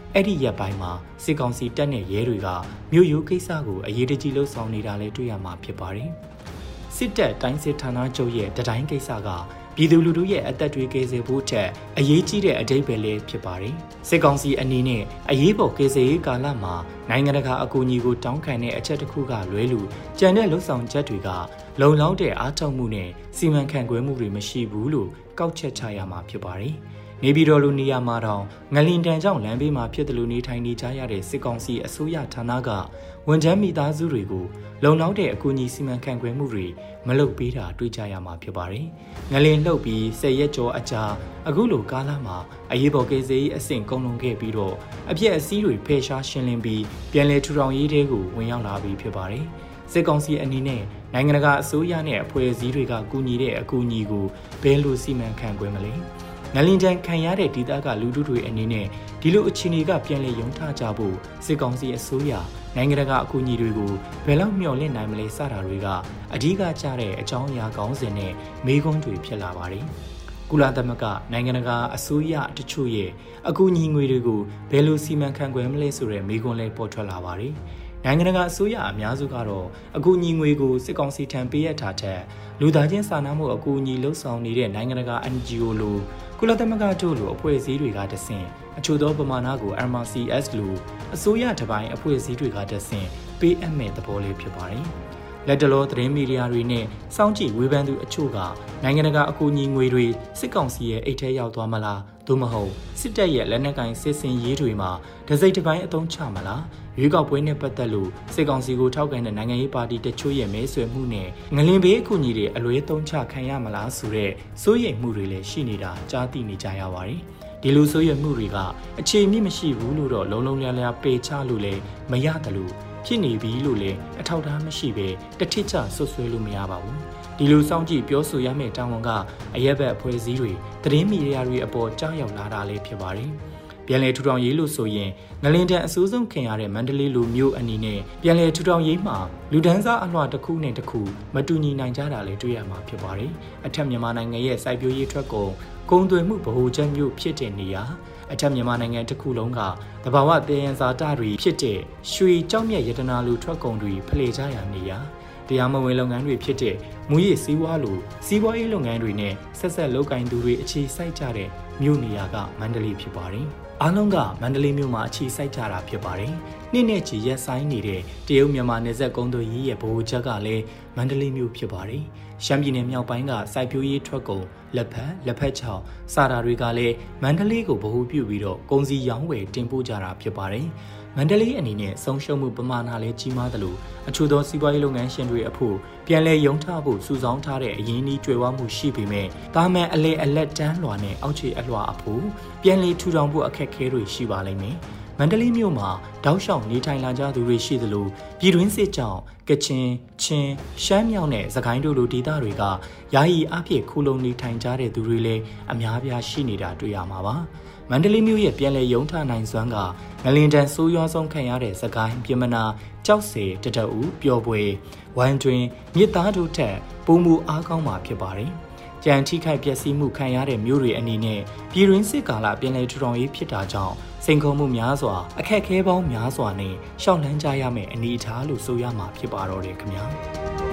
အဲ့ဒီရက်ပိုင်းမှာစစ်ကောင်စီတပ်နဲ့ရဲတွေကမြို့ရိုးကိစ္စကိုအရေးတကြီးလှုပ်ဆောင်နေတာလည်းတွေ့ရမှာဖြစ်ပါတယ်စစ်တပ်တိုင်းစစ်ဌာနချုပ်ရဲ့တတိုင်းကိစ္စကပြည်သူလူထုရဲ့အသက်တွေကယ်ဆယ်ဖို့ထက်အရေးကြီးတဲ့အဓိပ္ပာယ်လေးဖြစ်ပါတယ်စစ်ကောင်စီအနေနဲ့အရေးပေါ်ကယ်ဆယ်ရေးကာလမှာနိုင်ငံတကာအကူအညီကိုတောင်းခံတဲ့အချက်တစ်ခုကလွဲလို့ကြံတဲ့လှုပ်ဆောင်ချက်တွေကလုံလောက်တဲ့အားထုတ်မှုနဲ့စီမံခန့်ခွဲမှုတွေမရှိဘူးလို့ကောက်ချက်ချရမှာဖြစ်ပါတယ်နေပြည်တော်လိုနေရာမှာတော့ငလင်တန်ကြောင့်လမ်းဘေးမှာဖြစ်တယ်လို့နေထိုင်နေကြရတဲ့စစ်ကောင်စီအစိုးရဌာနကဝန်ထမ်းမိသားစုတွေကိုလုံလောက်တဲ့အကူအညီစီမံခန့်ခွဲမှုတွေမလုပ်ပေးတာတွေ့ကြရမှာဖြစ်ပါတယ်။ငလင်လှုပ်ပြီး10ရက်ကျော်အကြာအခုလိုကာလမှာအရေးပေါ်ကိစ္စရေးအဆင့်ကုန်လုံးခဲ့ပြီးတော့အပြည့်အစည်းတွေဖယ်ရှားရှင်းလင်းပြီးပြန်လည်ထူထောင်ရေးတွေကိုဝင်ရောက်လာပြီးဖြစ်ပါတယ်။စစ်ကောင်စီအနေနဲ့နိုင်ငံတကာအစိုးရနဲ့အဖွဲ့အစည်းတွေကကူညီတဲ့အကူအညီကိုဘယ်လိုစီမံခန့်ခွဲမလဲ။ငလင်တန်ခံရတဲ့ဒေသကလူထုတွေအနေနဲ့ဒီလိုအခြေအနေကပြန်လည်ရုံထကြဖို့စစ်ကောင်စီအစိုးရနိုင်ငံတကာအကူအညီတွေကိုဘယ်လောက်မျှော်လင့်နိုင်မလဲစတာတွေကအဓိကကျတဲ့အကြောင်းအရာကောင်းစဉ်နဲ့မေးခွန်းတွေဖြစ်လာပါတယ်။ကုလသမဂ္ဂနိုင်ငံတကာအစိုးရတချို့ရဲ့အကူအညီငွေတွေကိုဘယ်လိုစီမံခန့်ခွဲမလဲဆိုတဲ့မေးခွန်းလေးပေါ်ထွက်လာပါတယ်။နိုင်ငံတကာအစိုးရအများစုကတော့အကူအညီငွေကိုစစ်ကောင်စီထံပေးရထားတဲ့လူသားချင်းစာနာမှုအကူအညီလှုပ်ဆောင်နေတဲ့နိုင်ငံတကာ NGO လိုကုလသမဂ္ဂတို့လိုအဖွဲ့အစည်းတွေကတဆင့်အချို့သောပမာဏကို MRCS လိုအစိုးရတပိုင်းအဖွဲ့အစည်းတွေကတဆင့်ပေးအပ်မဲ့သဘောလေးဖြစ်ပါတယ်။လက်တလောသတင်းမီဒီယာတွေနဲ့စောင့်ကြည့်ဝေဖန်သူအချို့ကနိုင်ငံတကာအကူအညီငွေတွေစစ်ကောင်စီရဲ့အိတ်ထဲရောက်သွားမလားသို့မဟုတ်စစ်တပ်ရဲ့လက်နက်ကင်စစ်စင်ရေးတွေမှာတစိမ့်တစ်ပိုင်းအသုံးချမလားရွေးကောက်ပွဲနဲ့ပတ်သက်လို့စစ်ကောင်စီကိုထောက်ခံတဲ့နိုင်ငံရေးပါတီတချို့ရဲ့မဲဆွယ်မှုနဲ့ငလင်ဘေးအကူအညီတွေအလွဲသုံးချခံရမလားဆိုတဲ့စိုးရိမ်မှုတွေလည်းရှိနေတာကြားသိနေကြရပါတယ်ဒီလိုစိုးရိမ်မှုတွေကအခြေအမြစ်မရှိဘူးလို့တော့လုံးလုံးလျားလျားပေချလို့လည်းမရတယ်လို့ဖြစ်နေပြီလို့လည်းအထောက်အထားမရှိပဲတထစ်ချဆွဆွဲလို့မရပါဘူးဒီလိုစောင့်ကြည့်ပြောဆိုရမယ့်တာဝန်ကအရက်ဘက်အဖွဲ့အစည်းတွေသတင်းမီဒီယာတွေအပေါ်ကြားရောက်လာတာလည်းဖြစ်ပါတယ်ပြန်လည်ထူထောင်ရေးလို့ဆိုရင်ငလင်တန်အစိုးဆုံးခင်ရတဲ့မန္တလေးလူမျိုးအနေနဲ့ပြန်လည်ထူထောင်ရေးမှာလူဒန်းစားအလွှာတစ်ခုနဲ့တစ်ခုမတူညီနိုင်ကြတာလည်းတွေ့ရမှာဖြစ်ပါတယ်အထက်မြန်မာနိုင်ငံရဲ့စိုက်ပျိုးရေးထွက်ကုန်သွယ်မှုဗဟိုချက်မျိုးဖြစ်တဲ့နေရာအထက်မြန်မာနိုင်ငံတစ်ခုလုံးကတဘာဝသယံဇာတတွေဖြစ်တဲ့ရွှေကြောက်မြတ်ရတနာလိုထွက်ကုန်တွေဖလှယ်ကြရနေရာတရားမဝင်လုပ်ငန်းတွေဖြစ်တဲ့မူရည်စည်းဝါးလိုစီးပွားရေးလုပ်ငန်းတွေနဲ့ဆက်ဆက်လုပ်ကိုင်သူတွေအခြေစိုက်ကြတဲ့မြို့နေရာကမန္တလေးဖြစ်ပါတယ်အားလုံးကမန္တလေးမြို့မှာအခြေစိုက်ကြတာဖြစ်ပါတယ်။နှစ်နဲ့ချီရက်ဆိုင်နေတဲ့တရုတ်မြန်မာနယ်စပ်ကုန်းသွယ်ရေးရဲ့ဗဟိုချက်ကလည်းမန္တလေးမြို့ဖြစ်ပါတယ်။ရှမ်းပြည်နယ်မြောက်ပိုင်းကစိုက်ပျိုးရေးထွက်ကုန်လက်ဖက်ချောက်စတာတွေကလည်းမန္တလေးကိုဗဟိုပြုပြီးတော့ကုန်စည်ရောင်းဝယ်တင်ပို့ကြတာဖြစ်ပါတယ်။မန္တလေးအနေနဲ့ဆုံးရှုံးမှုပမာဏလည်းကြီးမားသလိုအချို့သောစီးပွားရေးလုပ်ငန်းရှင်တွေအဖို့ပြန်လည်ရုံထဖို့စုဆောင်းထားတဲ့အရင်းအနှီးကြွယ်ဝမှုရှိပေမဲ့တာမန်အလဲအလက်တန်းလွှာနဲ့အောက်ခြေအလွှာအဖို့ပြန်လည်ထူထောင်ဖို့အခက်အခဲတွေရှိပါလိမ့်မယ်။မန္တလေးမြို့မှာတောက်လျှောက်နေထိုင်လာကြသူတွေရှိသလိုပြည်တွင်းစစ်ကြောင့်ကချင်ချင်းရှမ်းမြောက်နဲ့စကိုင်းတို့လိုဒေသတွေကယာယီအပြည့်ခိုးလုံနေထိုင်ကြတဲ့သူတွေလည်းအများပြားရှိနေတာတွေ့ရမှာပါ။မန္တလေးမြို့ရဲ့ပြန်လည်ရုံထနိုင်စွမ်းကငလင်တန်ဆိုးရွားဆုံးခံရတဲ့စကိုင်းပြည်မနာကြောက်စည်တတအူပျော်ပွဲဝိုင်းတွင်မြစ်သားတို့ထက်ပုံမူအားကောင်းမှာဖြစ်ပါတယ်။ကြံထိခိုက်ပျက်စီးမှုခံရတဲ့မြို့တွေအနေနဲ့ပြည်တွင်းစစ်ကာလပြန်လည်ထူထောင်ရေးဖြစ်တာကြောင့်စိန်ခေါ်မှုများစွာအခက်အခဲပေါင်းများစွာနဲ့ရှောက်လန်းကြရမယ့်အနေအထားလို့ဆိုရမှာဖြစ်ပါတော့တယ်ခင်ဗျာ။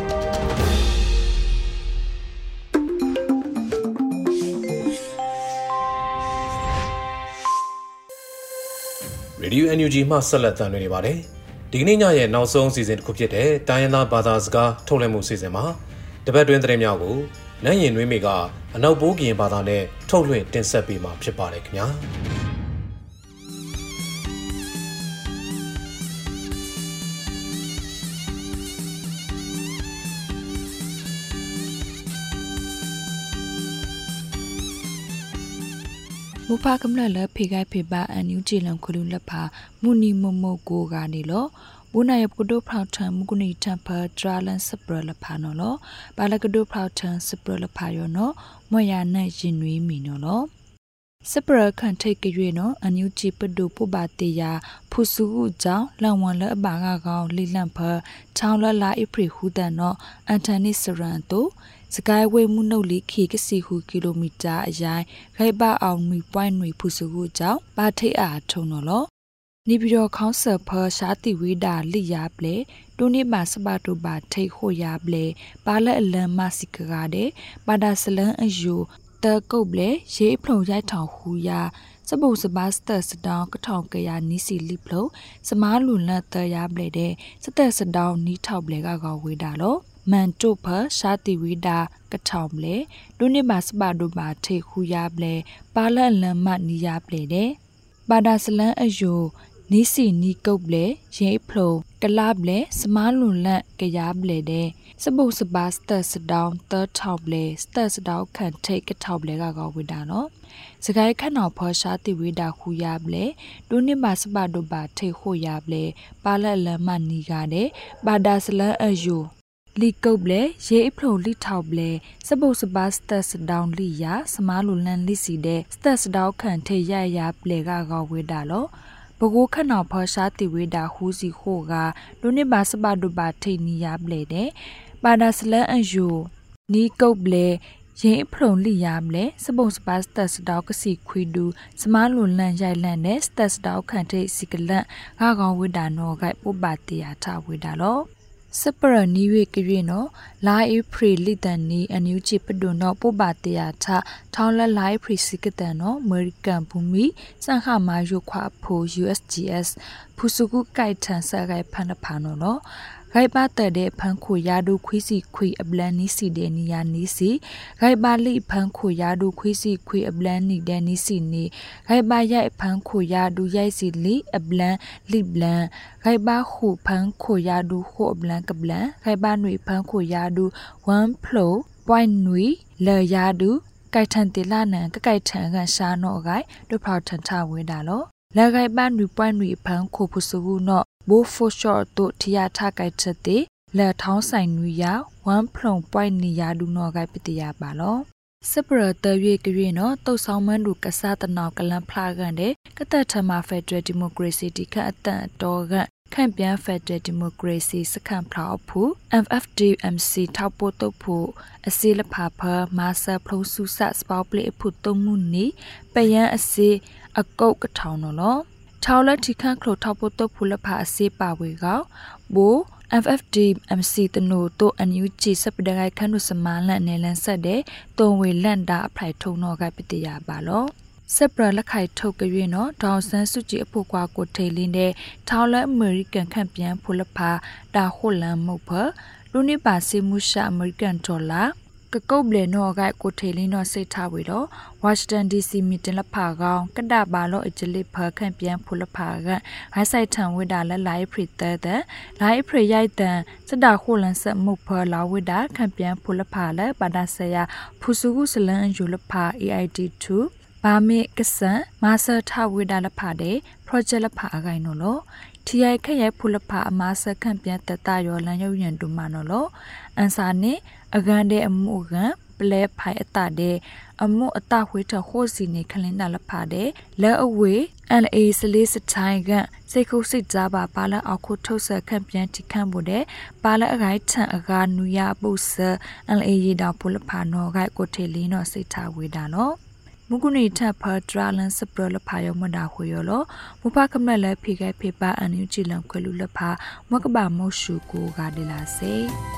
Radio NUG မှဆက်လက်တင်နေပါတယ်။ဒီကနေ့ညရဲ့နောက်ဆုံးအစီအစဉ်တစ်ခုဖြစ်တဲ့တိုင်းရင်းသားဘာသာစကားထုတ်လွှင့်မှုအစီအစဉ်မှာတပတ်တွင်းသတင်းများကိုနန်းရင်နှွေးမေကအနောက်ပိုးကရင်ဘာသာနဲ့ထုတ်လွှင့်တင်ဆက်ပေးမှာဖြစ်ပါတယ်ခင်ဗျာ။မူဖာကမ္လလဖေဂိုက်ဖေပါအန်ယူဂျီလမ်ခလူလဖာမူနီမမိုကိုကနေလောဘူနာယပကဒိုဖောက်ထံမကုနီတမ်ပါဒရာလန်စပရလဖာနော်လောဘာလကဒိုဖောက်ထံစပရလဖာယောနော်မွေရနဲ့ရင်နွေးမီနော်လောစပရခန်ထိတ်ကြွေနော်အန်ယူဂျီပဒိုပုဘာတေယာဖူဆူဦးကြောင့်လန်ဝန်လအဘာကကောင်လိလန့်ဖချောင်းလလာအိဖရီဟူဒန်နော်အန်တနီစရန်တိုစကိုင်းဝဲမှုနှုတ်လီခီကစီဟူကီလိုမီတာအရိုင်ခိုက်ပါအောင်မီပွိုင်းနွေဖူဆူဦးကြောင့်ပါထိတ်အားထုံနော်လောနေပြည်တော်ခေါင်းဆပ်ဖရှားတီဝိဒါလိယာပလေတိုနေပါစပါတူပါထိတ်ခိုရပလေပါလက်အလန်မစီကကားတဲ့ပါဒါစလန်အယူတကုတ်ပလေရေးဖုံရိုက်ထောင်ဟူယာစပုတ်စပါစတက်စတောင်းကထောင်ကရနီစီလိဖလို့စမားလူလတ်တရပလေတဲ့စတက်စတောင်းနီးထောက်ပလေကောဝေတာလို့မန်တုဖရှာတီဝိဒါကထောင်ပလေတိုနေပါစပါတူပါထိတ်ဟူရပလေပါလက်အလန်မနီရပလေတဲ့ပါဒါစလန်အယူနီစီနီကုတ်ပလေရေးဖလိုကလာပလေစမားလွန်လန့်ကရပလေတဲ့စပုတ်စပါစတက်စတောင်းသထောက်ပလေစတက်စတောင်းခန့်ထိတ်ကထောက်ပလေကောဝိတာနော်စကိုင်းခန့်တော်ဖော်ရှားတိဝိဒါခူရပလေဒုနိပါစပါဒုပါထိတ်ခိုရပလေပါလက်လမနီကားတဲ့ပါဒါစလန်အယူလီကုတ်ပလေရေးဖလိုလိထောက်ပလေစပုတ်စပါစတက်စတောင်းလိယာစမားလွန်လန့်လိစီတဲ့စတက်စတောင်းခန့်ထိတ်ရပလေကောဝိတာလို့ဘကိုခဏဖော်ရှားတိဝိဒါဟူစီခိုကဒုနိပါစပါဒုပါထိတ်နီရပလေတဲ့ပါဒါစလန်အယူနီကုတ်ပလေရင်ဖုံလိရမလဲစပုံစပါစတက်စတောက်ကစီခွေဒူစမားလွန်လန့်ရိုက်လန့်နဲ့စတက်စတောက်ခန့်ထိတ်စီကလန့်ဂါကောင်ဝိဒါနောကပုပ္ပတေယထဝိဒါလောစပရနီဝေကရီနောလာအေဖရီလီတန်နီအန်ယူချီပဒွန်နောပုပ္ပတေယထထောင်းလက်လာဖရီစီကတန်နောအမေရိကန်ဘူမီစန်ခမာယုခွာဖို USGS ဖူစုကုကိုက်ထန်ဆာဂိုင်ဖန်ဖာနောလောဂိုက်ပါတဲ့တဲ့ဖန်ခိုရာဒူခွီစီခွီအပလန်နီစီတဲ့နီယာနီစီဂိုက်ပါလိဖန်ခိုရာဒူခွီစီခွီအပလန်နီတဲ့နီစီနီဂိုက်ပါရိုက်ဖန်ခိုရာဒူရိုက်စီလီအပလန်လိပလန်ဂိုက်ပါခုဖန်ခိုရာဒူခိုအပလန်ကပလန်ဂိုက်ပါနွေဖန်ခိုရာဒူ1 flow point နွေလေရာဒူကိုက်ထန်တေလာနံကကိုက်ထန်ကန်ရှာနော့ဂိုက်ဒုဖောက်ထန်ထဝဲတာလောလေဂိုက်ပါနွေ point နွေဖန်ခိုဖုစုဟုနော့ဘိုဖိုရှော့တို့ထရထကိုက်ချက်တဲ့လက်ထောင်းဆိုင်နွေရ1 plong point နီယာဒူနော့ဂိုက်ပတရပါလောစပရတရွေကရွေနော်တုတ်ဆောင်မန်းတို့ကစားတနောက်ကလန်ဖလာကန်တဲ့ကတက်ထမဖက်ဒရယ်ဒီမိုကရေစီတိခအတန်တော်ကခန့်ပြန်ဖက်ဒရယ်ဒီမိုကရေစီစခန့်ဖလာဖူ FFDMC ထောက်ပို့တုတ်ဖို့အစီလဖာဖမာဆာဖလုံစုဆစပေါပလေဖုတုံမှုနီပယံအစီအကုတ်ကထောင်နော်ထောက်လက်ထိခန့်ခလို့ထောက်ပို့တုတ်ဖူလဖာအစီပါဝေကောဘိုFFDMC တနိုတိုအန်ယူဂျီစပဒဂိုင်ခန့်နုစမန်လန်နယ်လန်ဆက်တဲ့တုံဝေလန်တာအဖိုက်ထုံနောကပတိယပါလောစပရလက်ခိုင်ထုတ်ကြွေနော်ဒေါန်ဆန်းစုကြည်အဖို့ကွာကိုထေလင်းတဲ့ထောင်းလက်အမေရိကန်ခန့်ပြန်ဖူလဖာတာဟိုလန်မုတ်ဖလူနိပါစီမူရှာအမေရိကန်ဒေါ်လာကကုတ်ဘလေနောကကိုထေလင်းတော့စိတ်ထားဝေတော့ဝါရှင်တန် DC မီတင်လဖာကောင်ကဒဘာလောအဂျလစ်ဖခန့်ပြန်ဖူလဖာကဟိုက်ဆိုင်ထံဝိဒါလက်လိုက်ဖရီတဲ့လိုက်ဖရီရိုက်တန်စတာခိုလန်ဆက်မုတ်ဖလာဝိဒါခန့်ပြန်ဖူလဖာလက်ပါဒဆရာဖူစုကုစလန်ယူလဖာ AID2 ဘာမေကဆန်မာဆာထဝိဒါလဖာတဲ့ project လဖာအကိုင်နော်လို့ทีไอแค่ยายพูลพาอมาสคันเปียตตายอลันยยันดุมาနော်လို့အန်စာနေအကန်တဲ့အမှုကပလဲဖိုင်အတတဲ့အမှုအတဝေးထဟိုစီနေခလင်းတာလဖာတဲ့လက်အဝေး LA စလေးစထိုင်ကစိတ်ခုစိတ်ကြားပါလာအောက်ခုထုတ်ဆက်ခန့်ပြန်တိခန့်ဖို့တဲ့ပါလာအခိုင်ထန်အကာနူရပုစ LA ရတာพูลพาနော်ဂိုက်ကိုထေလင်းတော့စိတ်ထားဝေးတာနော်မုကုနီထပ်ဖဒရာလန်စပရလဖာယောမဒါခွေယောလမူဖကမလဲဖိခဲဖိပါအန်ယူချီလန်ခွေလူလဖာမကဘာမောရှုကိုကဒလာစေ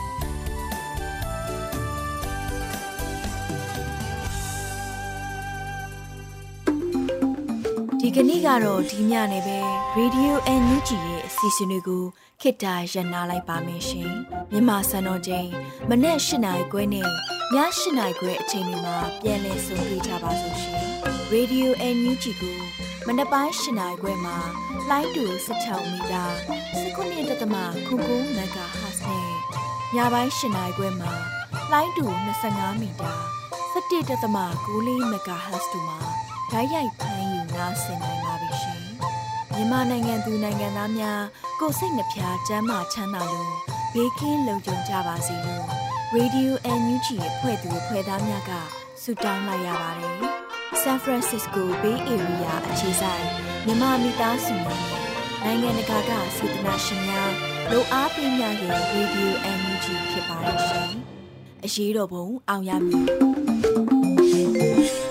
ဒီကနေ့ကတော့ဒီညနေပဲ Radio NUG ရဲ့အစီအစဉ်လေးကိုခေတ္တရနာလိုက်ပါမယ်ရှင်မြန်မာစံတော်ချိန်မနေ့၈နာရီခွဲနဲ့ည၈နာရီခွဲအချိန်တွေမှာပြန်လည်ဆုံတွေ့ကြပါစို့ရှင် Radio NUG ကိုမနေ့ပိုင်း၈နာရီခွဲမှာလိုင်းတူ16မီတာ19.9 MHz နဲ့ညပိုင်း၈နာရီခွဲမှာလိုင်းတူ25မီတာ17.9 MHz တို့မှာဓာတ်ရိုက်ဖမ်းယူနားဆင်နိုင်ပါပြီရှင်မြန်မာနိုင်ငံသူနိုင်ငံသားများကိုယ်စိတ်နှပြချမ်းသာချမ်းသာလို့ဘေးကင်းလုံခြုံကြပါစေလို့ Radio NUG ရဲ့ဖွဲ့သူဖွဲ့သားများကဆုတောင်းလိုက်ရပါတယ် San Francisco Bay Area အခြေစိုက်မြန်မာမိသားစုများနိုင်ငံတကာကစေတနာရှင်များလိုအားပေးများရဲ့ Radio NUG ဖြစ်ပါတယ်ရှင်အရေးတော်ပုံအောင်ရမည်